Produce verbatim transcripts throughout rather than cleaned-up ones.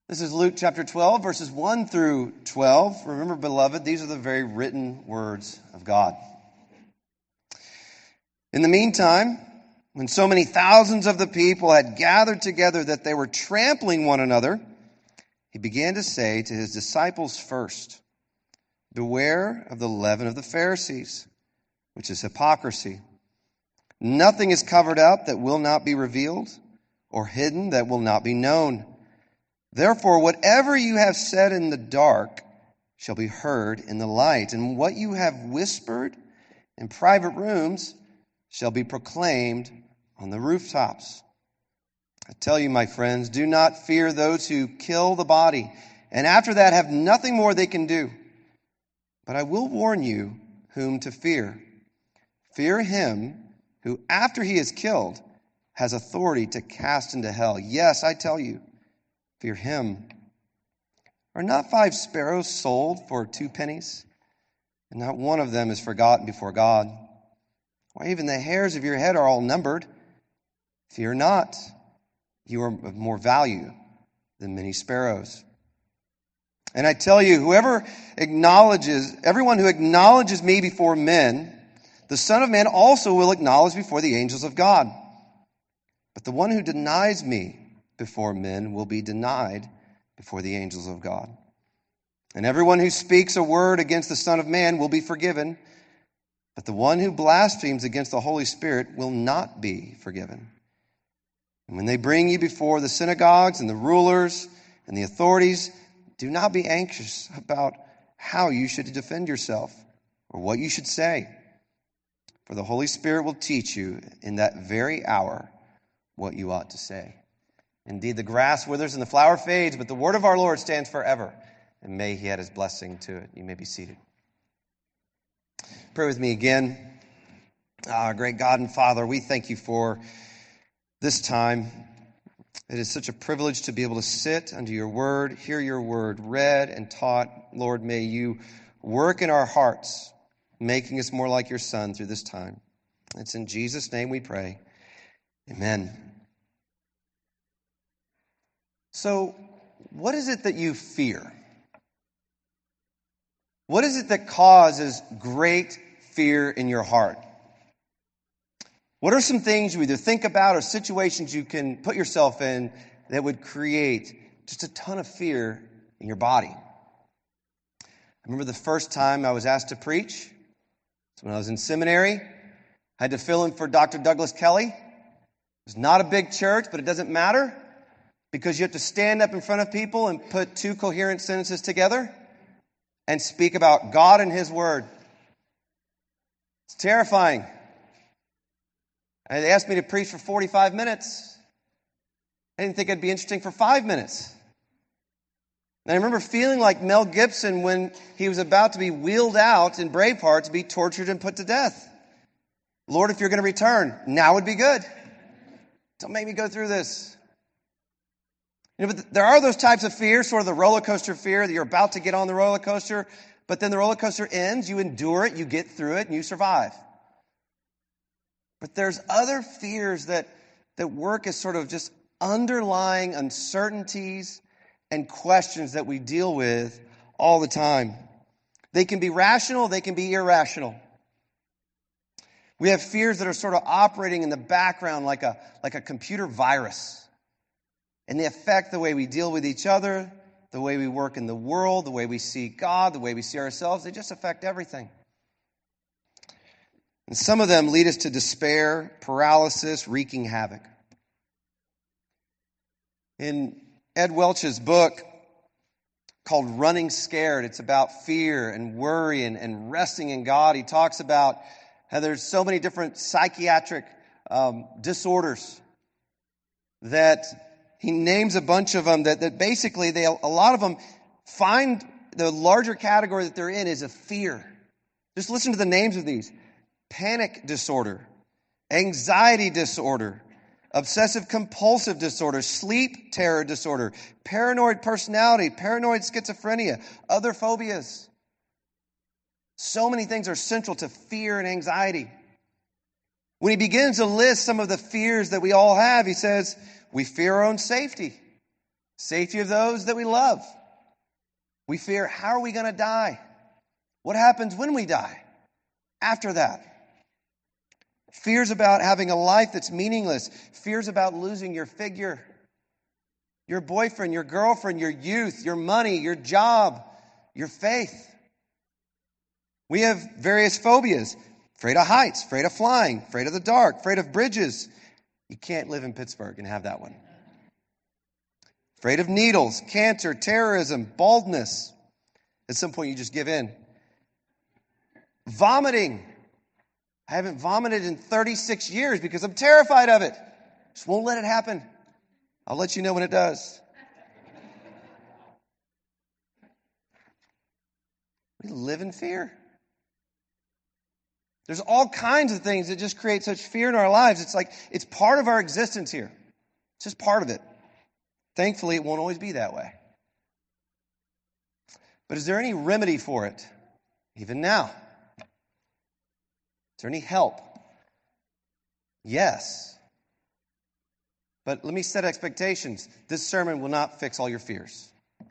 This is Luke chapter twelve, verses one through twelve. Remember, beloved, these are the very written words of God. In the meantime, when so many thousands of the people had gathered together that they were trampling one another, he began to say to his disciples first, "Beware of the leaven of the Pharisees, which is hypocrisy. Nothing is covered up that will not be revealed, or hidden that will not be known. Therefore, whatever you have said in the dark shall be heard in the light, and what you have whispered in private rooms shall be proclaimed on the rooftops. I tell you, my friends, do not fear those who kill the body, and after that have nothing more they can do. But I will warn you whom to fear. Fear him who, after he is killed, has authority to cast into hell. Yes, I tell you, fear him. Are not five sparrows sold for two pennies? And not one of them is forgotten before God. Why, even the hairs of your head are all numbered. Fear not, you are of more value than many sparrows. And I tell you, whoever acknowledges, everyone who acknowledges me before men, the Son of Man also will acknowledge before the angels of God. But the one who denies me before men will be denied before the angels of God. And everyone who speaks a word against the Son of Man will be forgiven, but the one who blasphemes against the Holy Spirit will not be forgiven. And when they bring you before the synagogues and the rulers and the authorities, do not be anxious about how you should defend yourself or what you should say, for the Holy Spirit will teach you in that very hour what you ought to say. Indeed, the grass withers and the flower fades, but the word of our Lord stands forever. And may he add his blessing to it. You may be seated. Pray with me again. Our great God and Father, we thank you for this time. It is such a privilege to be able to sit under your word, hear your word read and taught. Lord, may you work in our hearts, making us more like your Son through this time. It's in Jesus' name we pray. Amen. So, what is it that you fear? What is it that causes great fear in your heart? What are some things you either think about or situations you can put yourself in that would create just a ton of fear in your body? I remember the first time I was asked to preach. It's when I was in seminary. I had to fill in for Doctor Douglas Kelly. It's not a big church, but it doesn't matter, because you have to stand up in front of people and put two coherent sentences together and speak about God and his word. It's terrifying. And they asked me to preach for forty-five minutes. I didn't think it'd be interesting for five minutes. And I remember feeling like Mel Gibson when he was about to be wheeled out in Braveheart to be tortured and put to death. Lord, if you're going to return, now would be good. Don't make me go through this. You know, but there are those types of fears, sort of the roller coaster fear that you're about to get on the roller coaster, but then the roller coaster ends, you endure it, you get through it, and you survive. But there's other fears that, that work as sort of just underlying uncertainties and questions that we deal with all the time. They can be rational, they can be irrational. We have fears that are sort of operating in the background like a, like a computer virus. And they affect the way we deal with each other, the way we work in the world, the way we see God, the way we see ourselves. They just affect everything. And some of them lead us to despair, paralysis, wreaking havoc. In Ed Welch's book called Running Scared, it's about fear and worry and, and resting in God. He talks about how there's so many different psychiatric um, disorders that he names a bunch of them that, that basically they, a lot of them find the larger category that they're in is a fear. Just listen to the names of these. Panic disorder, anxiety disorder, obsessive compulsive disorder, sleep terror disorder, paranoid personality, paranoid schizophrenia, other phobias. So many things are central to fear and anxiety. When he begins to list some of the fears that we all have, he says, we fear our own safety. Safety of those that we love. We fear, how are we going to die? What happens when we die? After that. Fears about having a life that's meaningless. Fears about losing your figure, your boyfriend, your girlfriend, your youth, your money, your job, your faith. We have various phobias. Afraid of heights, afraid of flying, afraid of the dark, afraid of bridges. You can't live in Pittsburgh and have that one. Afraid of needles, cancer, terrorism, baldness. At some point you just give in. Vomiting. I haven't vomited in thirty-six years because I'm terrified of it. Just won't let it happen. I'll let you know when it does. We live in fear. There's all kinds of things that just create such fear in our lives. It's like it's part of our existence here. It's just part of it. Thankfully, it won't always be that way. But is there any remedy for it? Even now? Is there any help? Yes. But let me set expectations. This sermon will not fix all your fears.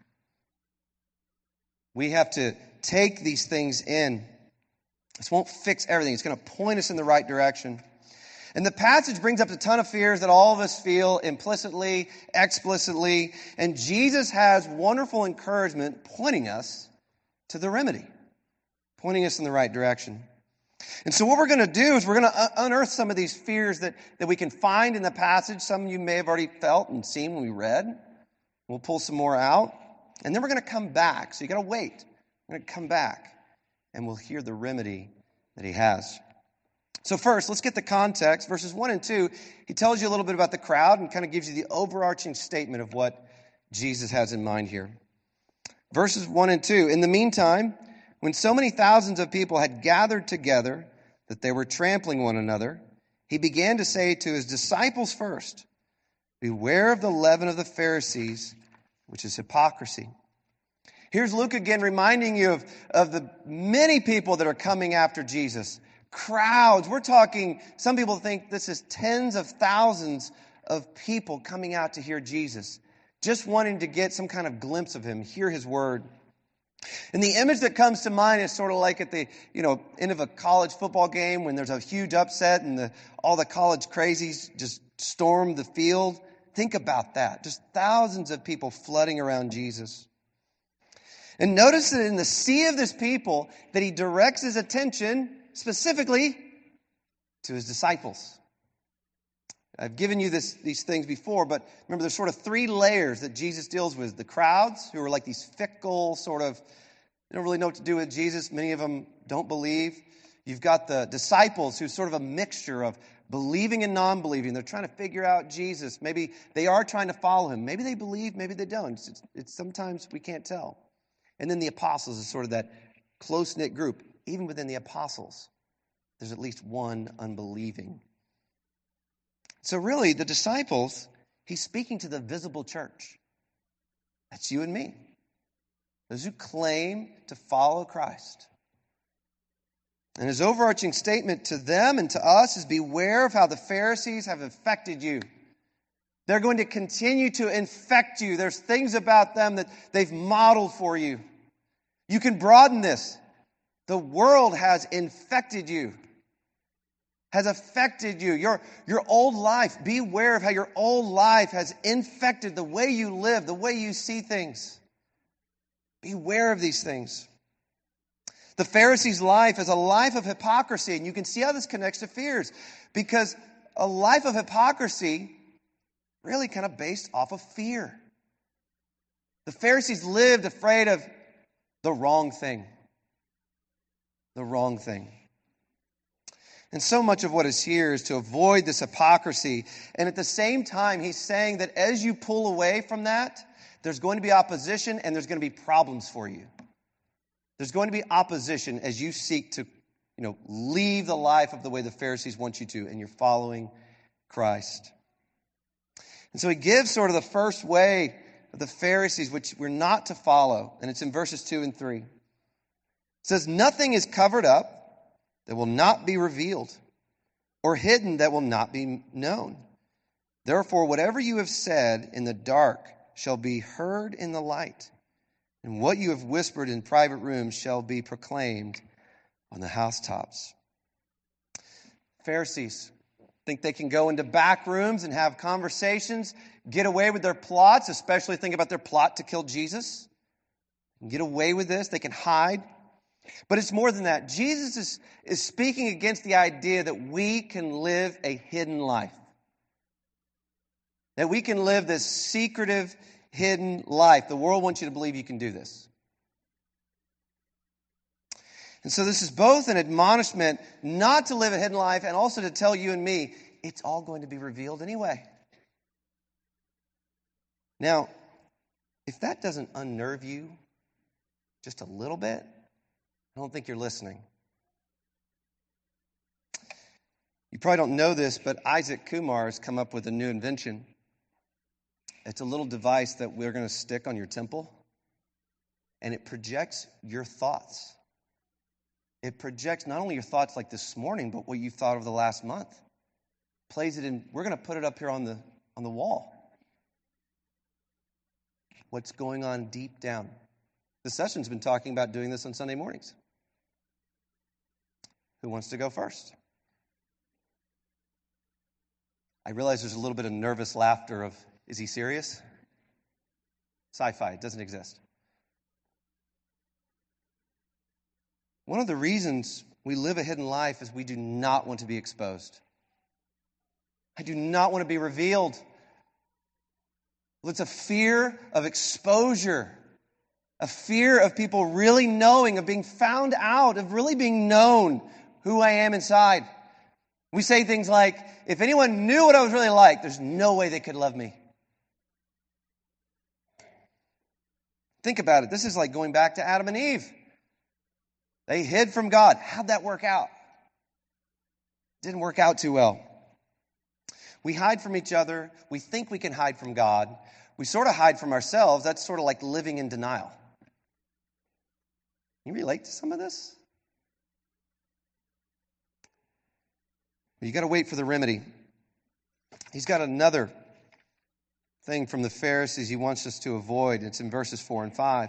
We have to take these things in. This won't fix everything. It's going to point us in the right direction. And the passage brings up a ton of fears that all of us feel implicitly, explicitly. And Jesus has wonderful encouragement pointing us to the remedy, pointing us in the right direction. And so what we're going to do is we're going to unearth some of these fears that, that we can find in the passage. Some you may have already felt and seen when we read. We'll pull some more out. And then we're going to come back. So you got to wait. We're going to come back. And we'll hear the remedy that he has. So first, let's get the context. Verses one and two, he tells you a little bit about the crowd and kind of gives you the overarching statement of what Jesus has in mind here. Verses one and two, in the meantime, when so many thousands of people had gathered together that they were trampling one another, he began to say to his disciples first, beware of the leaven of the Pharisees, which is hypocrisy. Here's Luke again reminding you of, of the many people that are coming after Jesus. Crowds. We're talking, some people think this is tens of thousands of people coming out to hear Jesus, just wanting to get some kind of glimpse of him, hear his word. And the image that comes to mind is sort of like at the, you know, end of a college football game when there's a huge upset and the, all the college crazies just storm the field. Think about that. Just thousands of people flooding around Jesus. And notice that in the sea of this people that he directs his attention specifically to his disciples. I've given you this, these things before, but remember there's sort of three layers that Jesus deals with. The crowds, who are like these fickle sort of, they don't really know what to do with Jesus. Many of them don't believe. You've got the disciples, who's sort of a mixture of believing and non-believing. They're trying to figure out Jesus. Maybe they are trying to follow him. Maybe they believe, maybe they don't. It's, it's sometimes we can't tell. And then the apostles is sort of that close-knit group. Even within the apostles, there's at least one unbelieving. So really, the disciples, he's speaking to the visible church. That's you and me. Those who claim to follow Christ. And his overarching statement to them and to us is beware of how the Pharisees have infected you. They're going to continue to infect you. There's things about them that they've modeled for you. You can broaden this. The world has infected you, has affected you. Your, your old life, beware of how your old life has infected the way you live, the way you see things. Beware of these things. The Pharisees' life is a life of hypocrisy, and you can see how this connects to fears, because a life of hypocrisy really kind of based off of fear. The Pharisees lived afraid of the wrong thing. The wrong thing. And so much of what is here is to avoid this hypocrisy. And at the same time, he's saying that as you pull away from that, there's going to be opposition and there's going to be problems for you. There's going to be opposition as you seek to, you know, leave the life of the way the Pharisees want you to, and you're following Christ. And so he gives sort of the first way of the Pharisees, which we're not to follow. And it's in verses two and three. It says, nothing is covered up that will not be revealed, or hidden that will not be known. Therefore, whatever you have said in the dark shall be heard in the light, and what you have whispered in private rooms shall be proclaimed on the housetops. Pharisees think they can go into back rooms and have conversations, get away with their plots, especially think about their plot to kill Jesus. Get away with this. They can hide. But it's more than that. Jesus is, is speaking against the idea that we can live a hidden life. That we can live this secretive, hidden life. The world wants you to believe you can do this. And so this is both an admonishment not to live a hidden life and also to tell you and me, it's all going to be revealed anyway. Now, if that doesn't unnerve you just a little bit, I don't think you're listening. You probably don't know this, but Isaac Kumar has come up with a new invention. It's a little device that we're going to stick on your temple, and it projects your thoughts. It projects not only your thoughts like this morning, but what you've thought over the last month. Plays it in. We're going to put it up here on the on the wall. What's going on deep down? The session's been talking about doing this on Sunday mornings. Who wants to go first? I realize there's a little bit of nervous laughter of, is he serious? Sci-fi, it doesn't exist. One of the reasons we live a hidden life is we do not want to be exposed. I do not want to be revealed. Well, it's a fear of exposure, a fear of people really knowing, of being found out, of really being known who I am inside. We say things like, if anyone knew what I was really like, there's no way they could love me. Think about it. This is like going back to Adam and Eve. They hid from God. How'd that work out? Didn't work out too well. We hide from each other. We think we can hide from God. We sort of hide from ourselves. That's sort of like living in denial. Can you relate to some of this? You got to wait for the remedy. He's got another thing from the Pharisees he wants us to avoid. It's in verses four and five.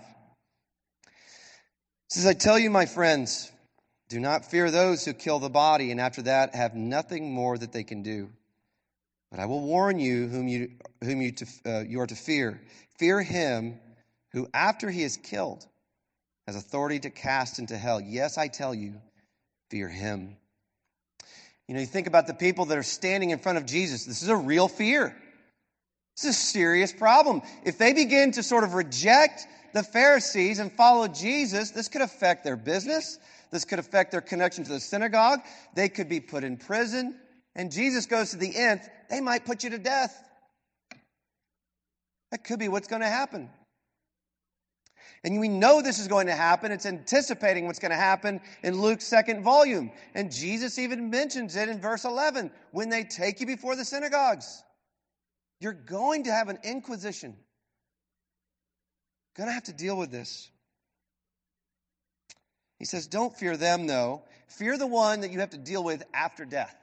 It says, I tell you, my friends, do not fear those who kill the body, and after that have nothing more that they can do. But I will warn you whom you whom you to, uh, you are to fear. Fear him who, after he is killed, has authority to cast into hell. Yes, I tell you, fear him. You know, you think about the people that are standing in front of Jesus. This is a real fear. This is a serious problem. If they begin to sort of reject the Pharisees and follow Jesus, this could affect their business. This could affect their connection to the synagogue. They could be put in prison. And Jesus goes to the nth. They might put you to death. That could be what's going to happen. And we know this is going to happen. It's anticipating what's going to happen in Luke's second volume. And Jesus even mentions it in verse eleven. When they take you before the synagogues, you're going to have an inquisition. Going to have to deal with this. He says, don't fear them, though. Fear the one that you have to deal with after death.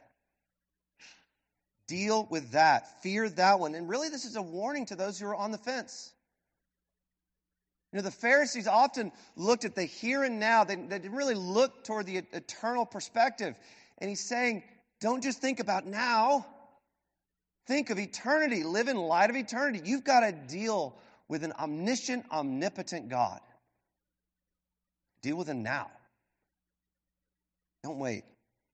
Deal with that. Fear that one. And really, this is a warning to those who are on the fence. You know, the Pharisees often looked at the here and now. They, they didn't really look toward the eternal perspective. And he's saying, don't just think about now. Think of eternity. Live in light of eternity. You've got to deal with an omniscient, omnipotent God. Deal with him now. Don't wait.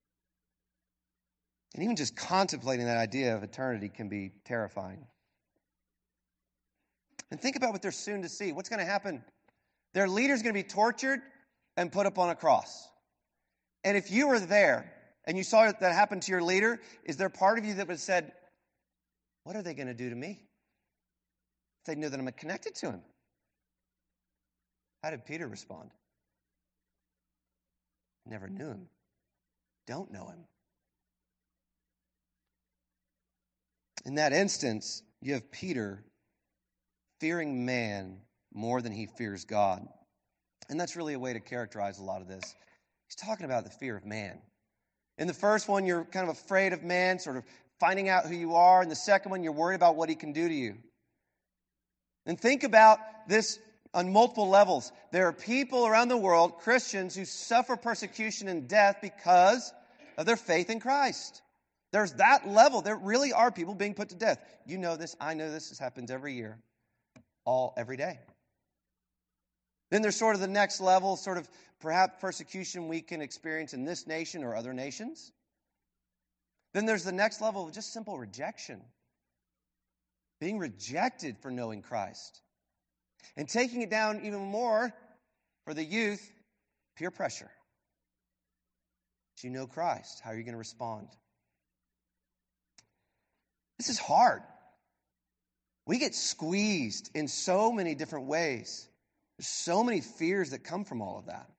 And even just contemplating that idea of eternity can be terrifying. And think about what they're soon to see. What's going to happen? Their leader's going to be tortured and put up on a cross. And if you were there and you saw that happen to your leader, is there part of you that would have said, what are they going to do to me? If they knew that I'm connected to him. How did Peter respond? Never knew him. Don't know him. In that instance, you have Peter fearing man more than he fears God. And that's really a way to characterize a lot of this. He's talking about the fear of man. In the first one, you're kind of afraid of man, sort of finding out who you are. In the second one, you're worried about what he can do to you. And think about this on multiple levels. There are people around the world, Christians, who suffer persecution and death because of their faith in Christ. There's that level. There really are people being put to death. You know this. I know this. This happens every year. All, every day. Then there's sort of the next level, sort of perhaps persecution we can experience in this nation or other nations. Then there's the next level of just simple rejection. Being rejected for knowing Christ. And taking it down even more for the youth, peer pressure. Do you know Christ? How are you going to respond? This is hard. We get squeezed in so many different ways. There's so many fears that come from all of that.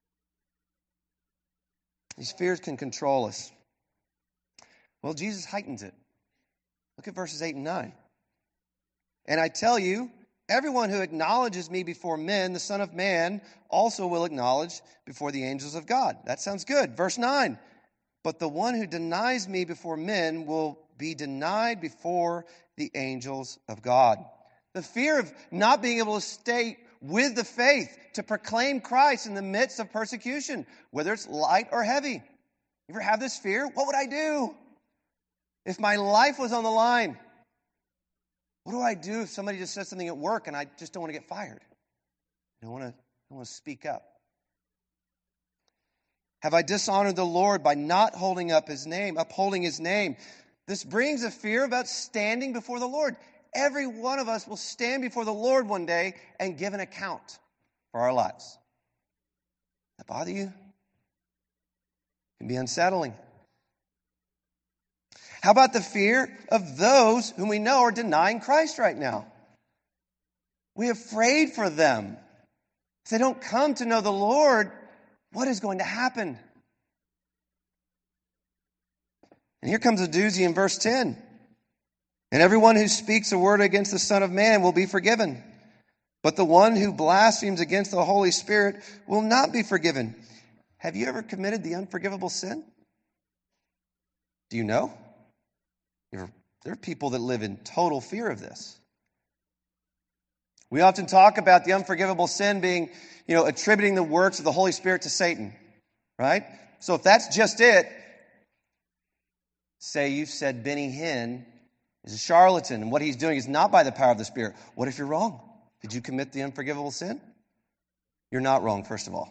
These fears can control us. Well, Jesus heightens it. Look at verses eight and nine. And I tell you, everyone who acknowledges me before men, the Son of Man, also will acknowledge before the angels of God. That sounds good. Verse nine. But the one who denies me before men will be denied before the angels of God. The fear of not being able to stay with the faith to proclaim Christ in the midst of persecution, whether it's light or heavy. You ever have this fear? What would I do if my life was on the line? What do I do if somebody just says something at work and I just don't want to get fired? I don't want to, I don't want to speak up. Have I dishonored the Lord by not holding up his name, upholding his name? This brings a fear about standing before the Lord. Every one of us will stand before the Lord one day and give an account for our lives. Does that bother you? It can be unsettling. How about the fear of those whom we know are denying Christ right now? We're afraid for them. If they don't come to know the Lord, what is going to happen? And here comes a doozy in verse ten. And everyone who speaks a word against the Son of Man will be forgiven. But the one who blasphemes against the Holy Spirit will not be forgiven. Have you ever committed the unforgivable sin? Do you know? There are people that live in total fear of this. We often talk about the unforgivable sin being, you know, attributing the works of the Holy Spirit to Satan, right? So if that's just it, say you've said Benny Hinn is a charlatan, and what he's doing is not by the power of the Spirit. What if you're wrong? Did you commit the unforgivable sin? You're not wrong, first of all.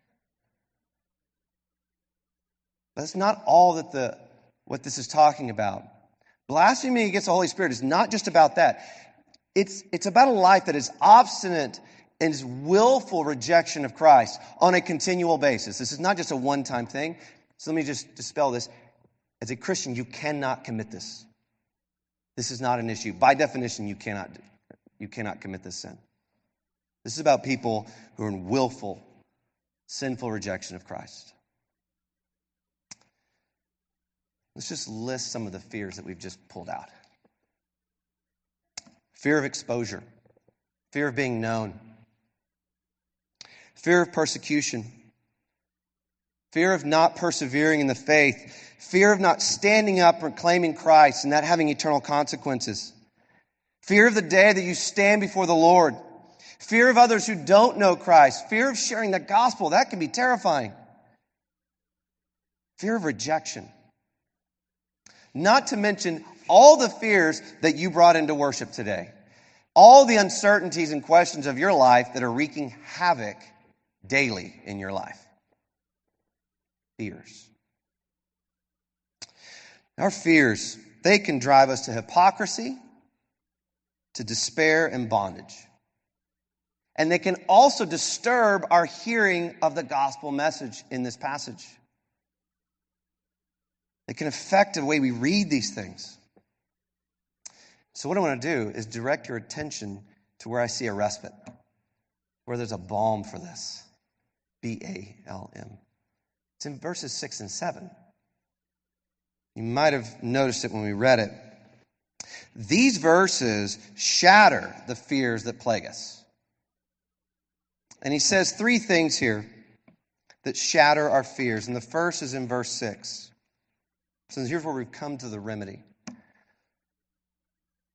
But that's not all that the what this is talking about. Blaspheming against the Holy Spirit is not just about that. It's, it's about a life that is obstinate and is willful rejection of Christ on a continual basis. This is not just a one-time thing. So let me just dispel this. As a Christian, you cannot commit this. This is not an issue. By definition, you cannot, you cannot commit this sin. This is about people who are in willful, sinful rejection of Christ. Let's just list some of the fears that we've just pulled out. Fear of exposure. Fear of being known. Fear of persecution. Fear of not persevering in the faith. Fear of not standing up and proclaiming Christ and that having eternal consequences. Fear of the day that you stand before the Lord. Fear of others who don't know Christ. Fear of sharing the gospel. That can be terrifying. Fear of rejection. Not to mention all the fears that you brought into worship today. All the uncertainties and questions of your life that are wreaking havoc daily in your life. Fears. Our fears, they can drive us to hypocrisy, to despair and bondage. And they can also disturb our hearing of the gospel message in this passage. It can affect the way we read these things. So what I want to do is direct your attention to where I see a respite, where there's a balm for this. B A L M. It's in verses six and seven. You might have noticed it when we read it. These verses shatter the fears that plague us. And he says three things here that shatter our fears. And the first is in verse six. So here's where we've come to the remedy.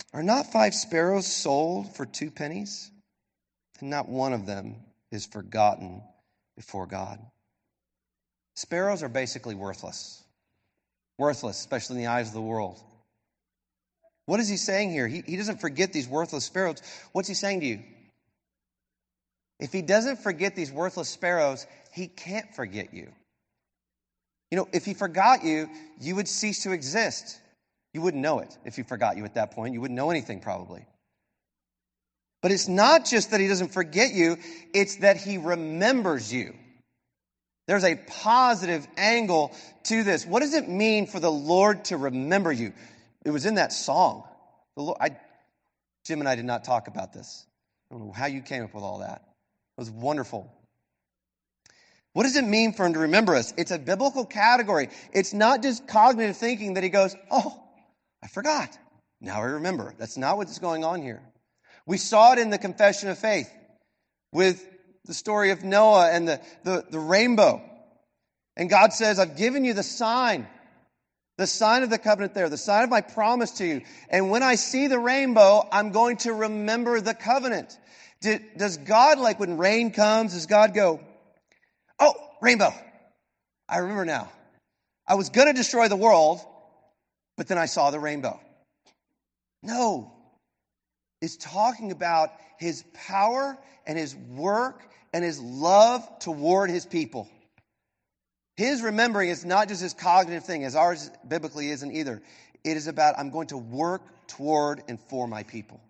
Are not five sparrows sold for two pennies? And not one of them is forgotten before God. Sparrows are basically worthless. Worthless, especially in the eyes of the world. What is he saying here? He, he doesn't forget these worthless sparrows. What's he saying to you? If he doesn't forget these worthless sparrows, he can't forget you. You know, if he forgot you, you would cease to exist. You wouldn't know it if he forgot you at that point. You wouldn't know anything probably. But it's not just that he doesn't forget you, it's that he remembers you. There's a positive angle to this. What does it mean for the Lord to remember you? It was in that song. The Lord, I, Jim and I did not talk about this. I don't know how you came up with all that. It was wonderful. What does it mean for him to remember us? It's a biblical category. It's not just cognitive thinking that he goes, oh, I forgot. Now I remember. That's not what's going on here. We saw it in the confession of faith with the story of Noah and the, the, the rainbow. And God says, I've given you the sign, the sign of the covenant there, the sign of my promise to you. And when I see the rainbow, I'm going to remember the covenant. Did, does God, like when rain comes, does God go, oh, rainbow, I remember now. I was going to destroy the world, but then I saw the rainbow. No. It's talking about his power and his work and his love toward his people. His remembering is not just his cognitive thing, as ours biblically isn't either. It is about, I'm going to work toward and for my people.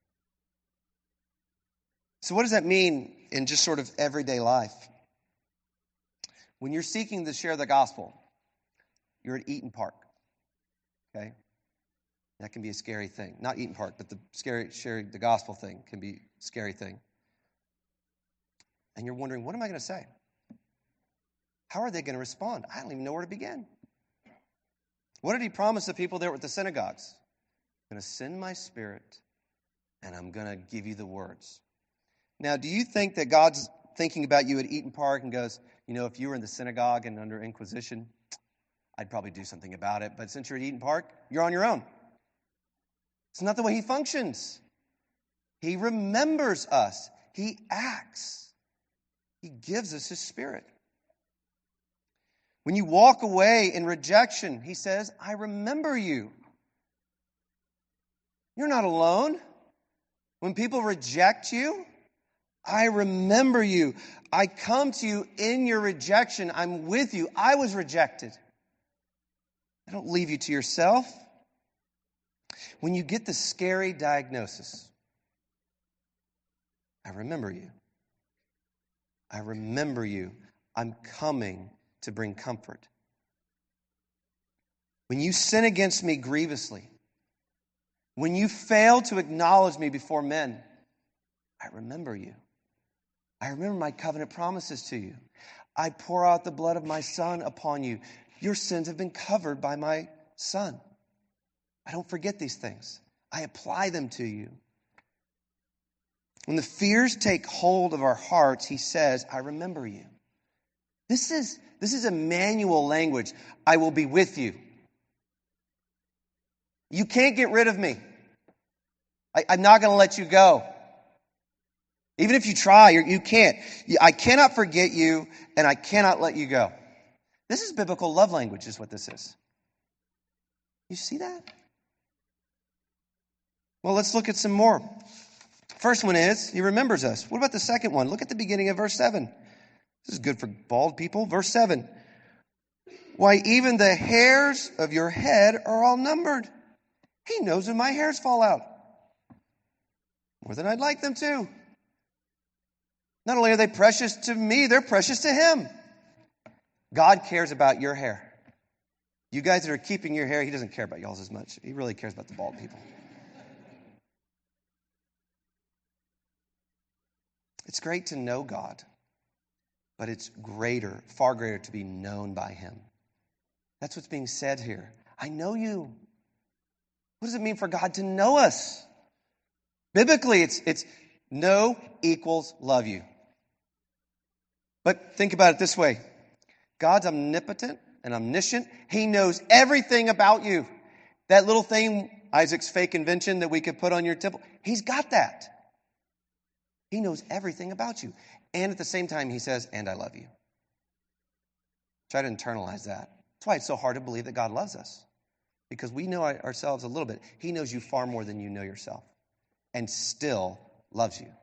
So what does that mean in just sort of everyday life? When you're seeking to share the gospel, you're at Eaton Park, okay? That can be a scary thing. Not Eaton Park, but the scary sharing the gospel thing can be a scary thing. And you're wondering, what am I going to say? How are they going to respond? I don't even know where to begin. What did he promise the people there at the synagogues? I'm going to send my spirit, and I'm going to give you the words. Now, do you think that God's thinking about you at Eaton Park and goes, you know, if you were in the synagogue and under Inquisition, I'd probably do something about it. But since you're at Eaton Park, you're on your own. It's not the way he functions. He remembers us. He acts. He gives us his spirit. When you walk away in rejection, he says, I remember you. You're not alone. When people reject you, I remember you. I come to you in your rejection. I'm with you. I was rejected. I don't leave you to yourself. When you get the scary diagnosis, I remember you. I remember you. I'm coming to bring comfort. When you sin against me grievously, when you fail to acknowledge me before men, I remember you. I remember my covenant promises to you. I pour out the blood of my Son upon you. Your sins have been covered by my Son. I don't forget these things. I apply them to you. When the fears take hold of our hearts, he says, I remember you. This is, this is Emmanuel language. I will be with you. You can't get rid of me. I, I'm not going to let you go. Even if you try, you're, you can't. I cannot forget you, and I cannot let you go. This is biblical love language, is what this is. You see that? Well, let's look at some more. First one is, he remembers us. What about the second one? Look at the beginning of verse seven. This is good for bald people. Verse seven. Why, even the hairs of your head are all numbered. He knows when my hairs fall out. More than I'd like them to. Not only are they precious to me, they're precious to him. God cares about your hair. You guys that are keeping your hair, he doesn't care about y'all's as much. He really cares about the bald people. It's great to know God, but it's greater, far greater to be known by him. That's what's being said here. I know you. What does it mean for God to know us? Biblically, it's, it's know equals love you. But think about it this way. God's omnipotent and omniscient. He knows everything about you. That little thing Isaac's fake invention that we could put on your temple. He's got that. He knows everything about you. And at the same time, he says, and I love you. Try to internalize that. That's why it's so hard to believe that God loves us. Because we know ourselves a little bit. He knows you far more than you know yourself. And still loves you.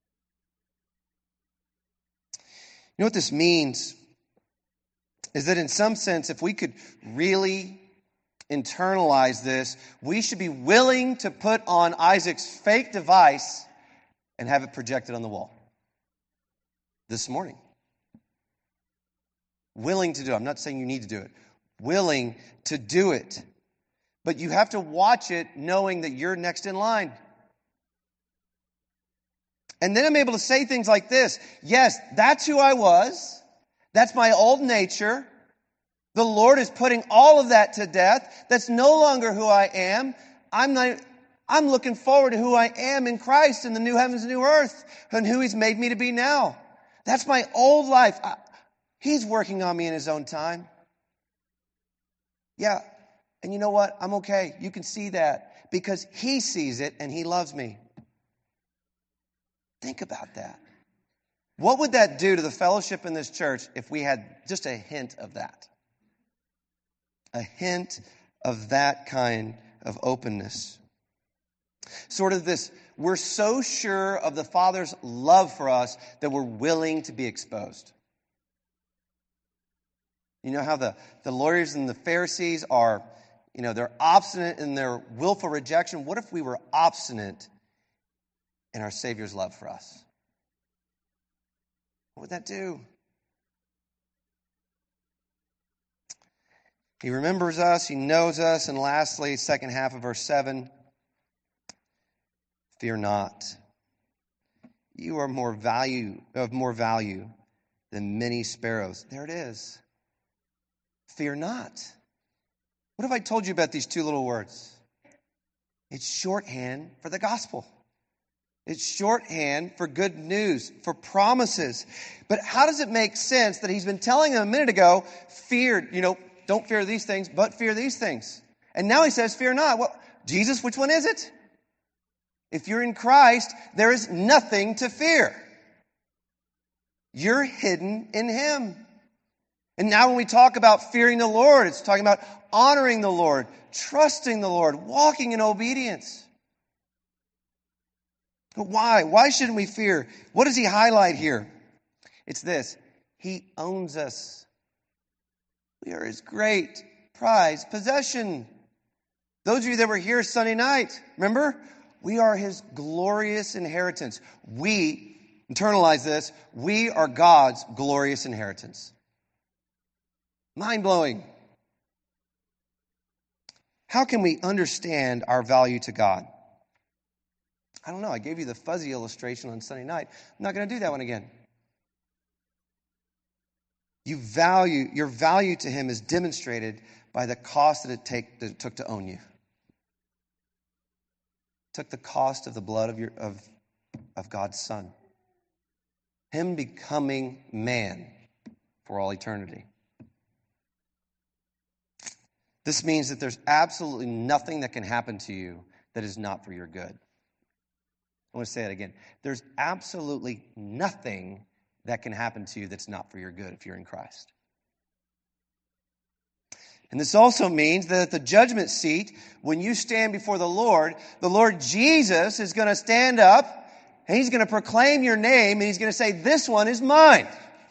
You know what this means? Is that in some sense, if we could really internalize this, we should be willing to put on Isaac's fake device and have it projected on the wall. This morning. Willing to do it. I'm not saying you need to do it. Willing to do it. But you have to watch it knowing that you're next in line. And then I'm able to say things like this. Yes, that's who I was. That's my old nature. The Lord is putting all of that to death. That's no longer who I am. I'm not, I'm looking forward to who I am in Christ in the new heavens and new earth and who He's made me to be now. That's my old life. I, he's working on me in His own time. Yeah. And you know what? I'm okay. You can see that because He sees it and He loves me. Think about that. What would that do to the fellowship in this church if we had just a hint of that? A hint of that kind of openness. Sort of this, we're so sure of the Father's love for us that we're willing to be exposed. You know how the, the lawyers and the Pharisees are, you know, they're obstinate in their willful rejection. What if we were obstinate in our Savior's love for us? What would that do? He remembers us, He knows us, and lastly, second half of verse seven, fear not. You are more value of more value than many sparrows. There it is. Fear not. What have I told you about these two little words? It's shorthand for the gospel. It's shorthand for good news, for promises. But how does it make sense that He's been telling them a minute ago, fear, you know, don't fear these things, but fear these things. And now He says, fear not. Well, Jesus, which one is it? If you're in Christ, there is nothing to fear. You're hidden in Him. And now when we talk about fearing the Lord, it's talking about honoring the Lord, trusting the Lord, walking in obedience. But why? Why shouldn't we fear? What does He highlight here? It's this. He owns us. We are His great prized possession. Those of you that were here Sunday night, remember? We are His glorious inheritance. We, internalize this, we are God's glorious inheritance. Mind-blowing. How can we understand our value to God? I don't know. I gave you the fuzzy illustration on Sunday night. I'm not going to do that one again. You value, your value to Him is demonstrated by the cost that it, take, that it took to own you. It took the cost of the blood of, your, of, of God's Son. Him becoming man for all eternity. This means that there's absolutely nothing that can happen to you that is not for your good. I want to say it again. There's absolutely nothing that can happen to you that's not for your good if you're in Christ. And this also means that at the judgment seat, when you stand before the Lord, the Lord Jesus is going to stand up and He's going to proclaim your name and He's going to say, this one is mine.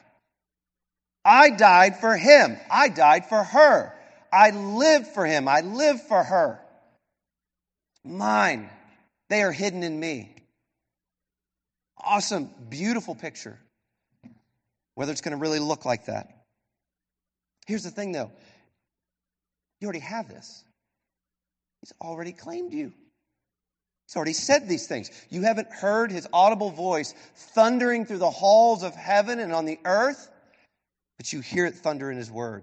I died for him. I died for her. I lived for him. I live for her. Mine. They are hidden in me. Awesome, beautiful picture. Whether it's going to really look like that. Here's the thing, though. You already have this. He's already claimed you. He's already said these things. You haven't heard His audible voice thundering through the halls of heaven and on the earth, but you hear it thunder in His word.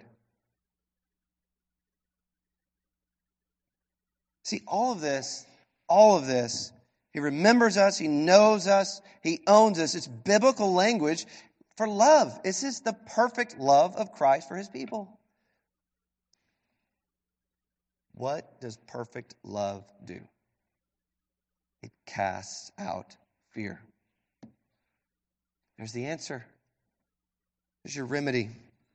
See, all of this, all of this, He remembers us, He knows us, He owns us. It's biblical language for love. This is the perfect love of Christ for His people. What does perfect love do? It casts out fear. There's the answer. There's your remedy.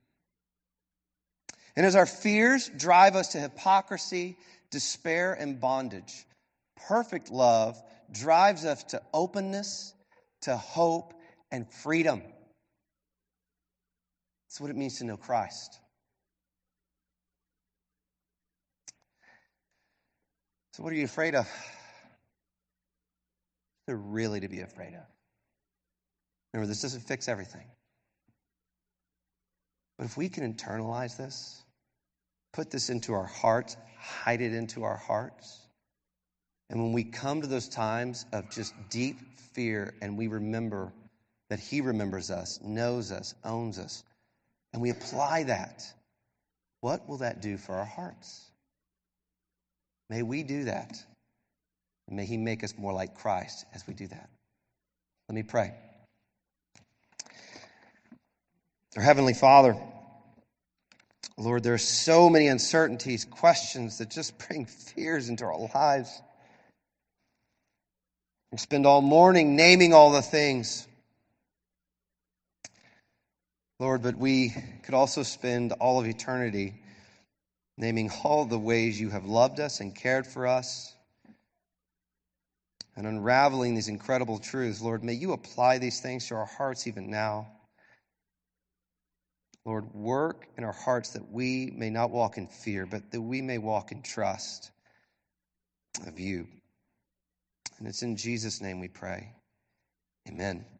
And as our fears drive us to hypocrisy, despair, and bondage, perfect love drives us to openness, to hope, and freedom. That's what it means to know Christ. So what are you afraid of? They're really to be afraid of. Remember, this doesn't fix everything. But if we can internalize this, put this into our hearts, hide it into our hearts, and when we come to those times of just deep fear and we remember that He remembers us, knows us, owns us, and we apply that, what will that do for our hearts? May we do that. And may He make us more like Christ as we do that. Let me pray. Our Heavenly Father, Lord, there are so many uncertainties, questions that just bring fears into our lives. We spend all morning naming all the things. Lord, but we could also spend all of eternity naming all the ways you have loved us and cared for us and unraveling these incredible truths. Lord, may you apply these things to our hearts even now. Lord, work in our hearts that we may not walk in fear, but that we may walk in trust of you. And it's in Jesus' name we pray. Amen.